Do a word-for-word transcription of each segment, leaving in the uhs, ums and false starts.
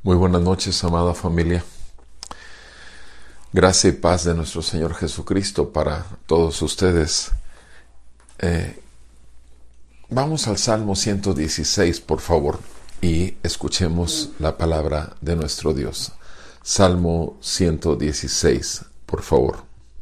Muy buenas noches, amada familia. Gracia y paz de nuestro Señor Jesucristo para todos ustedes. Eh, vamos al Salmo ciento dieciséis, por favor, y escuchemos la palabra de nuestro Dios. Salmo ciento dieciséis, por favor.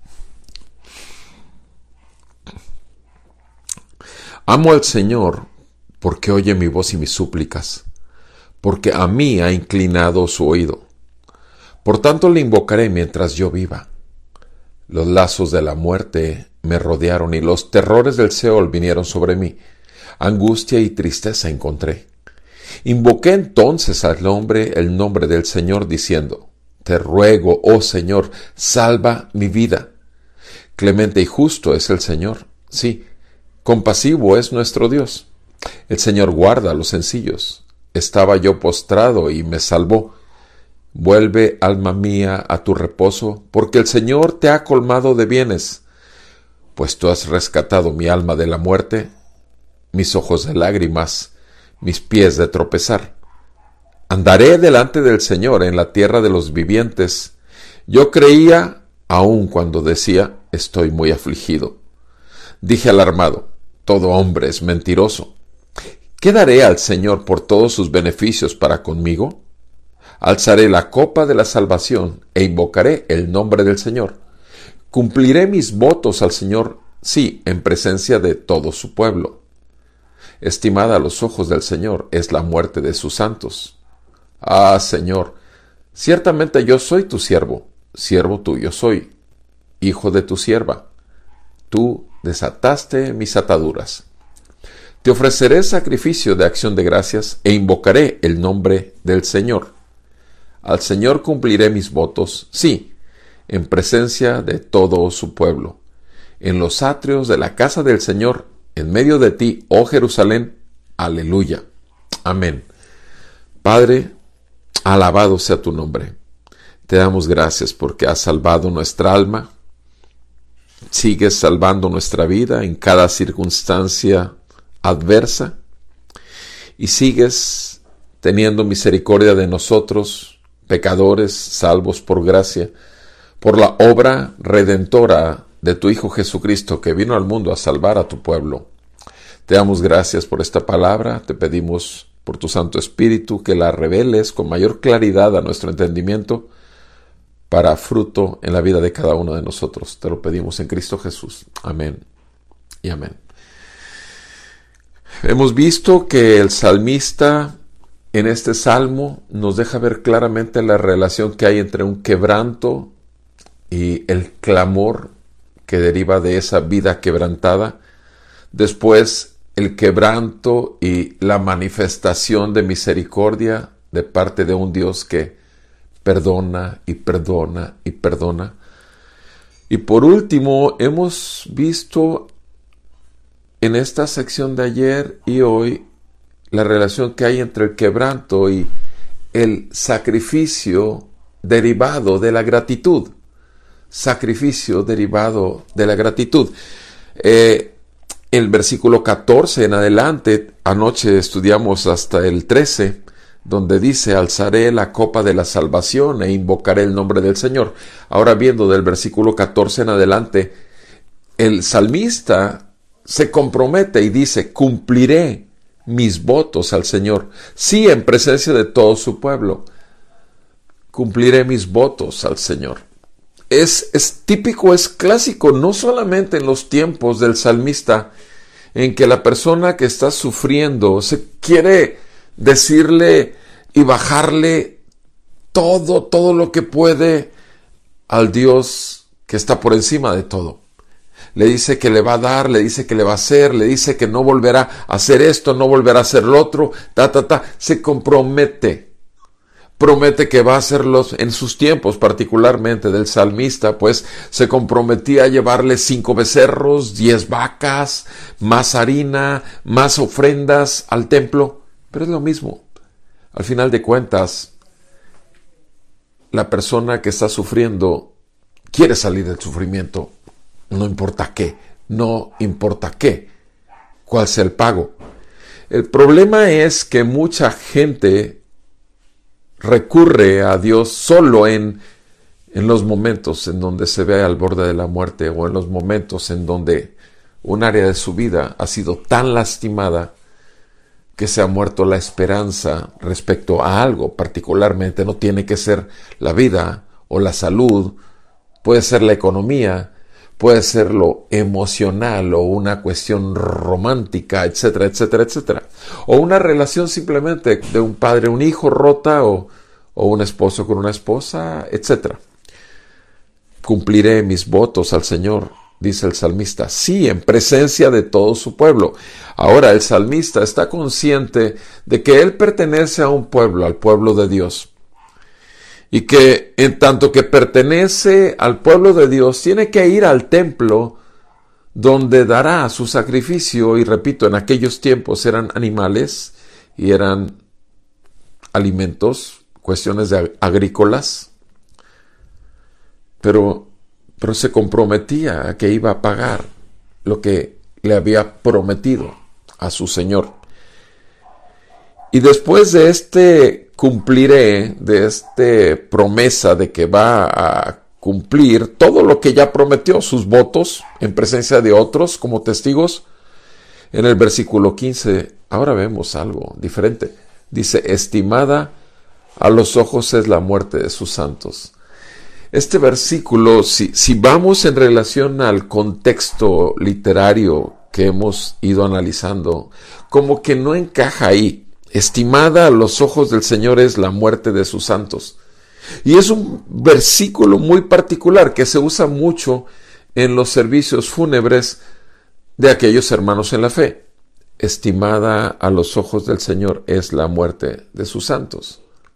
Amo al Señor porque oye mi voz y mis súplicas, porque a mí ha inclinado su oído. Por tanto le invocaré mientras yo viva. Los lazos de la muerte me rodearon y los terrores del Seol vinieron sobre mí. Angustia y tristeza encontré. Invoqué entonces al hombre el nombre del Señor diciendo: Te ruego, oh Señor, salva mi vida. Clemente y justo es el Señor, sí, compasivo es nuestro Dios. El Señor guarda a los sencillos. Estaba yo postrado y me salvó. Vuelve, alma mía, a tu reposo, porque el Señor te ha colmado de bienes. Pues tú has rescatado mi alma de la muerte, mis ojos de lágrimas, mis pies de tropezar. Andaré delante del Señor en la tierra de los vivientes. Yo creía, aun cuando decía, estoy muy afligido. Dije alarmado, todo hombre es mentiroso. ¿Qué daré al Señor por todos sus beneficios para conmigo? Alzaré la copa de la salvación e invocaré el nombre del Señor. Cumpliré mis votos al Señor, sí, en presencia de todo su pueblo. Estimada a los ojos del Señor es la muerte de sus santos. Ah, Señor, ciertamente yo soy tu siervo, siervo tuyo soy, hijo de tu sierva. Tú desataste mis ataduras. Te ofreceré sacrificio de acción de gracias e invocaré el nombre del Señor. Al Señor cumpliré mis votos, sí, en presencia de todo su pueblo. En los atrios de la casa del Señor, en medio de ti, oh Jerusalén, aleluya. Amén. Padre, alabado sea tu nombre. Te damos gracias porque has salvado nuestra alma. Sigues salvando nuestra vida en cada circunstancia adversa y sigues teniendo misericordia de nosotros, pecadores salvos por gracia, por la obra redentora de tu Hijo Jesucristo, que vino al mundo a salvar a tu pueblo. Te damos gracias por esta palabra, te pedimos por tu Santo Espíritu que la reveles con mayor claridad a nuestro entendimiento para fruto en la vida de cada uno de nosotros. Te lo pedimos en Cristo Jesús. Amén y amén. Hemos visto que el salmista en este salmo nos deja ver claramente la relación que hay entre un quebranto y el clamor que deriva de esa vida quebrantada. Después, el quebranto y la manifestación de misericordia de parte de un Dios que perdona y perdona y perdona. Y por último, hemos visto en esta sección de ayer y hoy la relación que hay entre el quebranto y el sacrificio derivado de la gratitud. Sacrificio derivado de la gratitud. Eh, el versículo catorce en adelante, anoche estudiamos hasta el trece, donde dice: alzaré la copa de la salvación e invocaré el nombre del Señor. Ahora, viendo del versículo catorce en adelante, el salmista se compromete y dice: cumpliré mis votos al Señor, sí, en presencia de todo su pueblo. Cumpliré mis votos al Señor. Es, es típico, es clásico, no solamente en los tiempos del salmista, en que la persona que está sufriendo se quiere decirle y bajarle todo, todo lo que puede al Dios que está por encima de todo. Le dice que le va a dar, le dice que le va a hacer, le dice que no volverá a hacer esto, no volverá a hacer lo otro, ta, ta, ta. Se compromete. Promete que va a hacerlo en sus tiempos, particularmente del salmista, pues se comprometía a llevarle cinco becerros, diez vacas, más harina, más ofrendas al templo. Pero es lo mismo. Al final de cuentas, la persona que está sufriendo quiere salir del sufrimiento. No importa qué, no importa qué, cuál sea el pago. El problema es que mucha gente recurre a Dios solo en, en los momentos en donde se ve al borde de la muerte, o en los momentos en donde un área de su vida ha sido tan lastimada que se ha muerto la esperanza respecto a algo particularmente. No tiene que ser la vida o la salud, puede ser la economía, puede ser lo emocional o una cuestión romántica, etcétera, etcétera, etcétera. O una relación simplemente de un padre, un hijo rota, o, o un esposo con una esposa, etcétera. Cumpliré mis votos al Señor, dice el salmista, sí, en presencia de todo su pueblo. Ahora el salmista está consciente de que él pertenece a un pueblo, al pueblo de Dios. Y que en tanto que pertenece al pueblo de Dios, tiene que ir al templo donde dará su sacrificio. Y repito, en aquellos tiempos eran animales y eran alimentos, cuestiones de agrícolas. Pero, pero se comprometía a que iba a pagar lo que le había prometido a su Señor. Y después de este cumpliré, de esta promesa de que va a cumplir todo lo que ya prometió, sus votos en presencia de otros como testigos, en el versículo quince, ahora vemos algo diferente. Dice, estimada a los ojos es la muerte de sus santos. Este versículo, si, si vamos en relación al contexto literario que hemos ido analizando, como que no encaja ahí. Estimada a los ojos del Señor es la muerte de sus santos. Y es un versículo muy particular que se usa mucho en los servicios fúnebres de aquellos hermanos en la fe. Estimada a los ojos del Señor es la muerte de sus santos.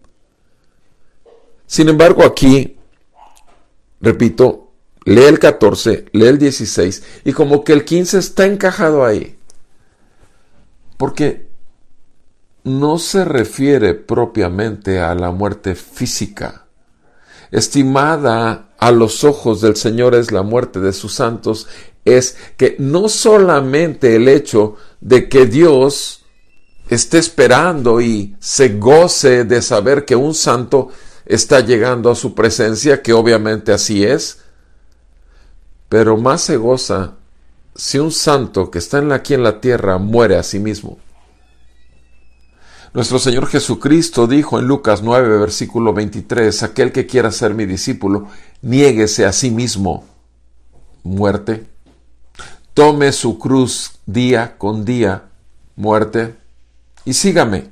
Sin embargo, aquí, repito, lee el catorce, lee el dieciséis, y como que el quince está encajado ahí. Porque no se refiere propiamente a la muerte física. Estimada a los ojos del Señor es la muerte de sus santos, es que no solamente el hecho de que Dios esté esperando y se goce de saber que un santo está llegando a su presencia, que obviamente así es, pero más se goza si un santo que está aquí en la tierra muere a sí mismo. Nuestro Señor Jesucristo dijo en Lucas nueve, versículo veintitrés, aquel que quiera ser mi discípulo, niéguese a sí mismo, muerte. Tome su cruz día con día, muerte, y sígame.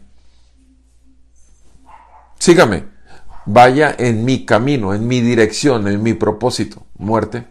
Sígame. Vaya en mi camino, en mi dirección, en mi propósito, muerte.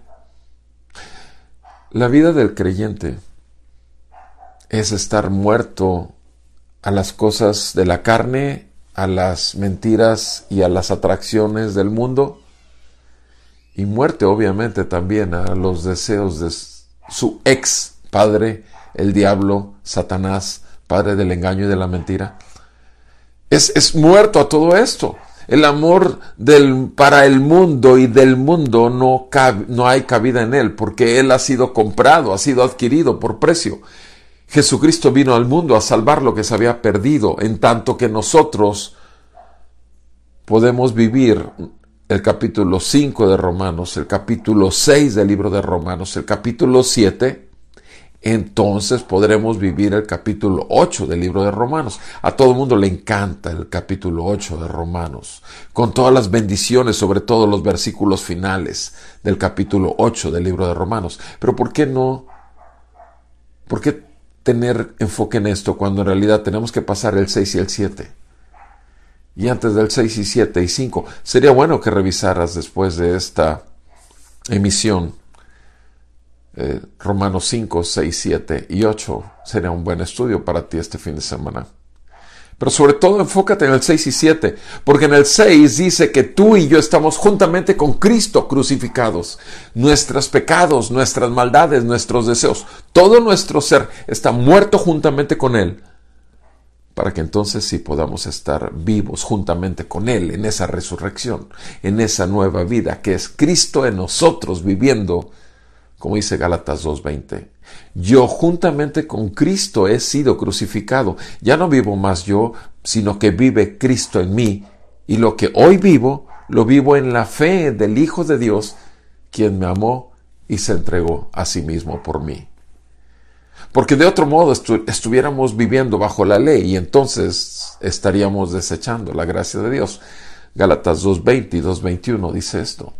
La vida del creyente es estar muerto a las cosas de la carne, a las mentiras y a las atracciones del mundo, y muerte obviamente también a los deseos de su ex padre, el diablo, Satanás, padre del engaño y de la mentira. Es, es muerto a todo esto. El amor del, para el mundo y del mundo no, cab, no hay cabida en él, porque él ha sido comprado, ha sido adquirido por precio. Jesucristo vino al mundo a salvar lo que se había perdido, en tanto que nosotros podemos vivir el capítulo cinco de Romanos, el capítulo seis del libro de Romanos, el capítulo siete, entonces podremos vivir el capítulo ocho del libro de Romanos. A todo el mundo le encanta el capítulo ocho de Romanos, con todas las bendiciones, sobre todo los versículos finales del capítulo ocho del libro de Romanos. Pero ¿por qué no? ¿Por qué tener enfoque en esto cuando en realidad tenemos que pasar el seis y el siete? Y antes del seis y siete y cinco, sería bueno que revisaras después de esta emisión eh, Romanos cinco, seis, siete y ocho. Sería un buen estudio para ti este fin de semana. Pero sobre todo enfócate en el seis y siete, porque en el seis dice que tú y yo estamos juntamente con Cristo crucificados. Nuestros pecados, nuestras maldades, nuestros deseos, todo nuestro ser está muerto juntamente con Él, para que entonces sí podamos estar vivos juntamente con Él en esa resurrección, en esa nueva vida que es Cristo en nosotros viviendo, como dice Gálatas dos veinte. Yo juntamente con Cristo he sido crucificado. Ya no vivo más yo, sino que vive Cristo en mí. Y lo que hoy vivo, lo vivo en la fe del Hijo de Dios, quien me amó y se entregó a sí mismo por mí. Porque de otro modo estu- estuviéramos viviendo bajo la ley y entonces estaríamos desechando la gracia de Dios. Gálatas dos veinte y dos veintiuno dice esto.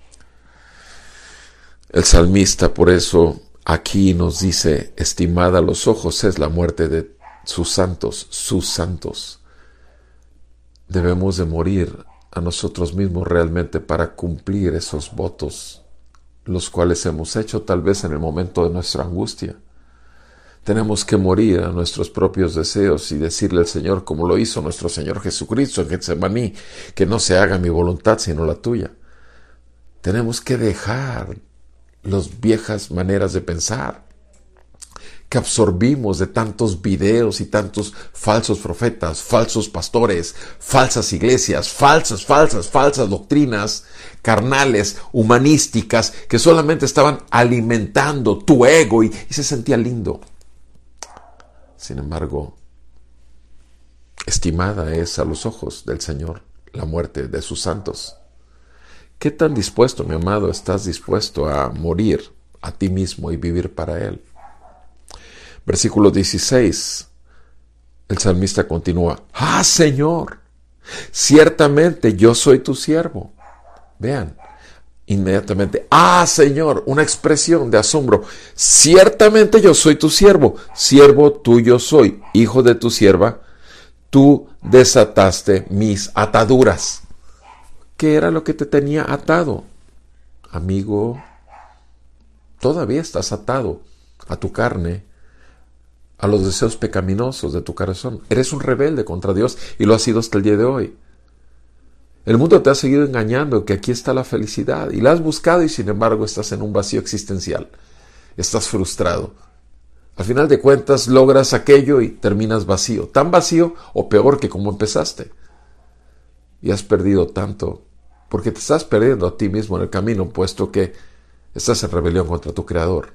El salmista por eso aquí nos dice, estimada a los ojos es la muerte de sus santos, sus santos. Debemos de morir a nosotros mismos realmente para cumplir esos votos, los cuales hemos hecho tal vez en el momento de nuestra angustia. Tenemos que morir a nuestros propios deseos y decirle al Señor, como lo hizo nuestro Señor Jesucristo en Getsemaní, que no se haga mi voluntad sino la tuya. Tenemos que dejar las viejas maneras de pensar que absorbimos de tantos videos y tantos falsos profetas, falsos pastores, falsas iglesias, falsas, falsas, falsas doctrinas carnales, humanísticas, que solamente estaban alimentando tu ego y, y se sentía lindo. Sin embargo, estimada es a los ojos del Señor la muerte de sus santos. ¿Qué tan dispuesto, mi amado, estás dispuesto a morir a ti mismo y vivir para Él? Versículo dieciséis, el salmista continúa, ¡Ah, Señor! Ciertamente yo soy tu siervo. Vean, inmediatamente, ¡Ah, Señor! Una expresión de asombro. Ciertamente yo soy tu siervo, siervo tuyo soy, hijo de tu sierva. Tú desataste mis ataduras. ¿Qué era lo que te tenía atado? Amigo, todavía estás atado a tu carne, a los deseos pecaminosos de tu corazón. Eres un rebelde contra Dios y lo has sido hasta el día de hoy. El mundo te ha seguido engañando que aquí está la felicidad y la has buscado y sin embargo estás en un vacío existencial. Estás frustrado. Al final de cuentas logras aquello y terminas vacío. Tan vacío o peor que como empezaste. Y has perdido tanto porque te estás perdiendo a ti mismo en el camino, puesto que estás en rebelión contra tu Creador.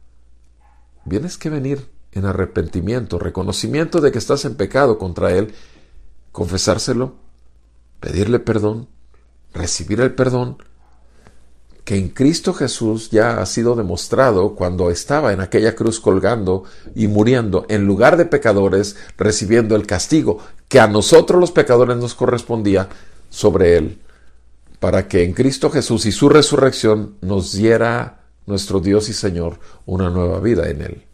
Tienes que venir en arrepentimiento, reconocimiento de que estás en pecado contra Él, confesárselo, pedirle perdón, recibir el perdón, que en Cristo Jesús ya ha sido demostrado cuando estaba en aquella cruz colgando y muriendo en lugar de pecadores, recibiendo el castigo que a nosotros los pecadores nos correspondía sobre Él, para que en Cristo Jesús y su resurrección nos diera nuestro Dios y Señor una nueva vida en Él.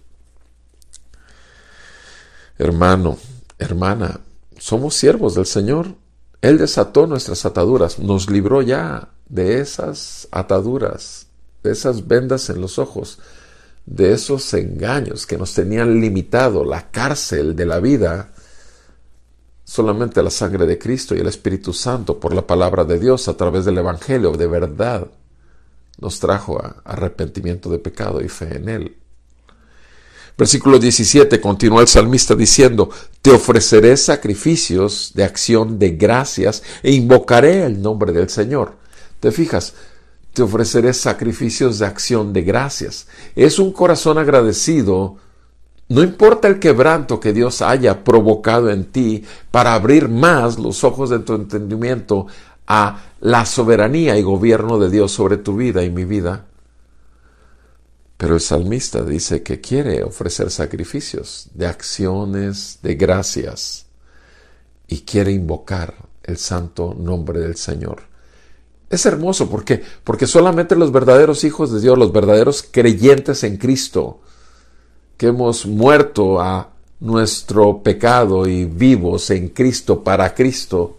Hermano, hermana, somos siervos del Señor. Él desató nuestras ataduras, nos libró ya de esas ataduras, de esas vendas en los ojos, de esos engaños que nos tenían limitado la cárcel de la vida. Solamente la sangre de Cristo y el Espíritu Santo por la palabra de Dios a través del Evangelio de verdad nos trajo a arrepentimiento de pecado y fe en Él. Versículo diecisiete, continúa el salmista diciendo, te ofreceré sacrificios de acción de gracias e invocaré el nombre del Señor. ¿Te fijas? Te ofreceré sacrificios de acción de gracias. Es un corazón agradecido. No importa el quebranto que Dios haya provocado en ti para abrir más los ojos de tu entendimiento a la soberanía y gobierno de Dios sobre tu vida y mi vida. Pero el salmista dice que quiere ofrecer sacrificios de acciones de gracias y quiere invocar el santo nombre del Señor. Es hermoso, ¿por qué? Porque solamente los verdaderos hijos de Dios, los verdaderos creyentes en Cristo, que hemos muerto a nuestro pecado y vivos en Cristo para Cristo.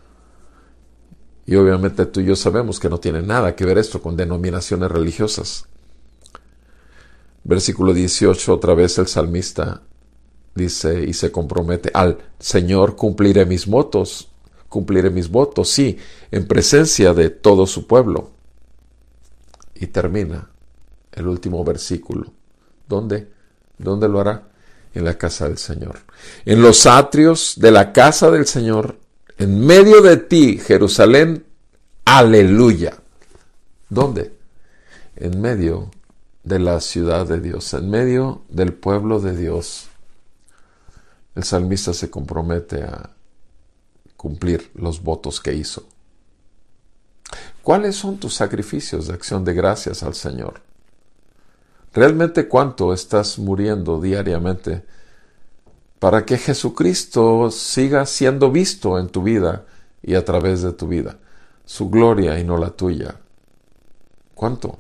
Y obviamente tú y yo sabemos que no tiene nada que ver esto con denominaciones religiosas. Versículo dieciocho, otra vez el salmista dice y se compromete, al Señor cumpliré mis votos, cumpliré mis votos, sí, en presencia de todo su pueblo. Y termina el último versículo. ¿Dónde? ¿Dónde lo hará? En la casa del Señor. En los atrios de la casa del Señor, en medio de ti, Jerusalén, aleluya. ¿Dónde? En medio de la ciudad de Dios, en medio del pueblo de Dios. El salmista se compromete a cumplir los votos que hizo. ¿Cuáles son tus sacrificios de acción de gracias al Señor? ¿Realmente cuánto estás muriendo diariamente para que Jesucristo siga siendo visto en tu vida y a través de tu vida? Su gloria y no la tuya. ¿Cuánto?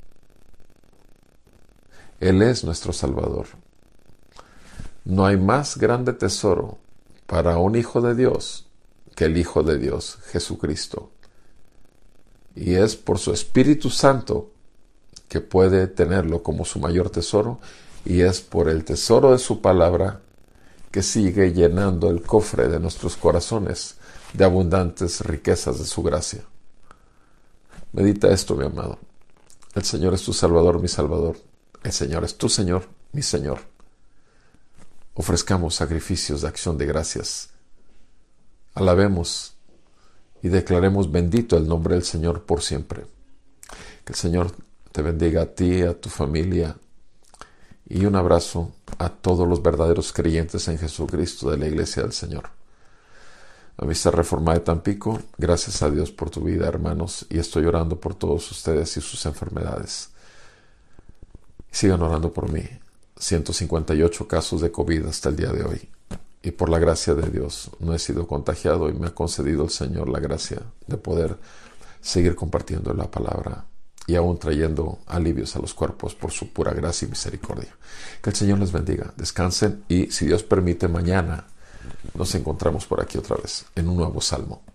Él es nuestro Salvador. No hay más grande tesoro para un hijo de Dios que el Hijo de Dios, Jesucristo. Y es por su Espíritu Santo que puede tenerlo como su mayor tesoro, y es por el tesoro de su palabra que sigue llenando el cofre de nuestros corazones de abundantes riquezas de su gracia. Medita esto, mi amado. El Señor es tu Salvador, mi Salvador. El Señor es tu Señor, mi Señor. Ofrezcamos sacrificios de acción de gracias. Alabemos y declaremos bendito el nombre del Señor por siempre. Que el Señor te bendiga a ti, a tu familia, y un abrazo a todos los verdaderos creyentes en Jesucristo de la Iglesia del Señor. Amistad Reformada de Tampico, gracias a Dios por tu vida, hermanos, y estoy orando por todos ustedes y sus enfermedades. Sigan orando por mí. ciento cincuenta y ocho casos de COVID hasta el día de hoy. Y por la gracia de Dios no he sido contagiado, y me ha concedido el Señor la gracia de poder seguir compartiendo la palabra y aún trayendo alivios a los cuerpos por su pura gracia y misericordia. Que el Señor les bendiga. Descansen y, si Dios permite, mañana nos encontramos por aquí otra vez en un nuevo salmo.